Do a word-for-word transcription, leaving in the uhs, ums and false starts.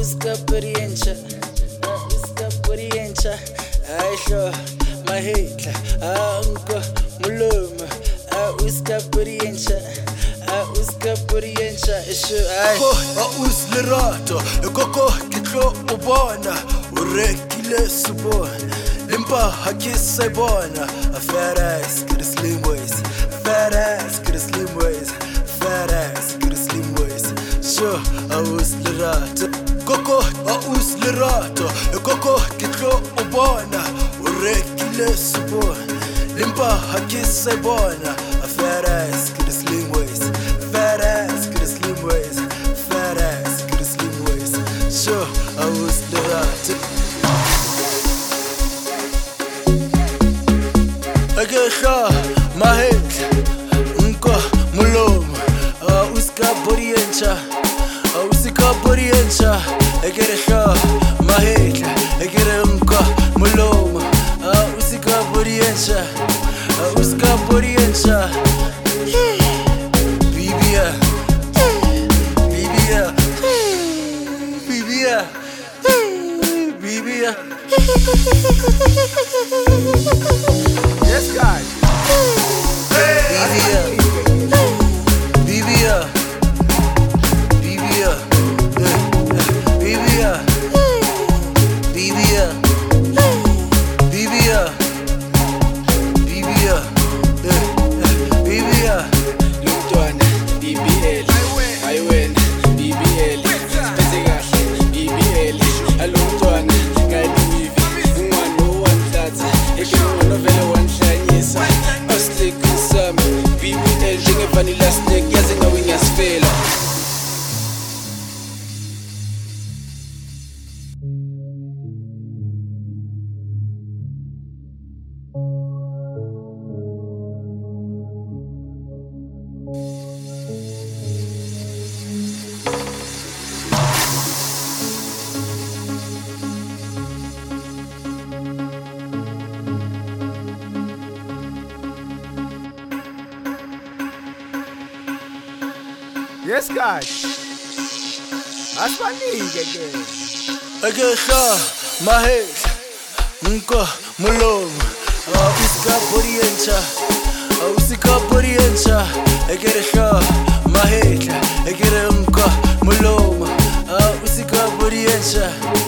uskapuriencha, uskapuriencha, aisho, mahitla, anko, muluma, uskapuriencha, uskapuriencha, isho, ai. Ko uslerato, koko kitlo ubona, urekile subona, limpa hakisa bona, a fat ass, get a slim waist, fat ass, get a slim waist, fat ass, get a slim waist. Sure, I was lerato, koko, I was lerato, koko kitlo ubona, urekile subona, limpa hakisa bona, a fat ass, get a slim waist, fat ass, get a slim waist, fat ass, get a slim waist. Sure, I was lerato. Agesha, mahit, unko, mulom, uska boriencha, usika boriencha, agesha, mahit, agere unko, mulom, usika boriencha, uska boriencha, bibia, bibia, bibia, bibia. Yes, guys. Bibia, Bibia, Bibia, Bibia, Bibia, Bibia, Bibia, Bibia. Lumntwana B B L, I win B B L, siphethe kahle B B L, alumntwana ngalivi, ungwana owanhlatha, ekungwana vele wanhlanyisa, aslick kusami, B B L njenge-vanilla snake, yazi ngawe ngiyasifela. Yes, guys. That's my nigga again. Agesha, mahit, unko, mulom, uska boriencha, usika boriencha, agesha, mahit, agere unko, mulom, usika boriencha.